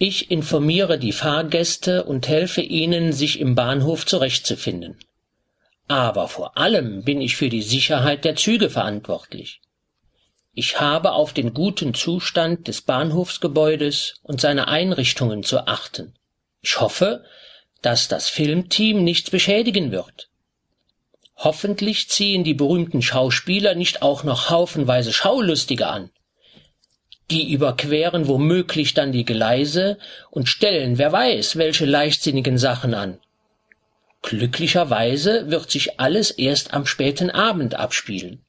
Ich informiere die Fahrgäste und helfe ihnen, sich im Bahnhof zurechtzufinden. Aber vor allem bin ich für die Sicherheit der Züge verantwortlich. Ich habe auf den guten Zustand des Bahnhofsgebäudes und seiner Einrichtungen zu achten. Ich hoffe, dass das Filmteam nichts beschädigen wird. Hoffentlich ziehen die berühmten Schauspieler nicht auch noch haufenweise Schaulustige an. Die überqueren womöglich dann die Gleise und stellen, wer weiß, welche leichtsinnigen Sachen an. Glücklicherweise wird sich alles erst am späten Abend abspielen.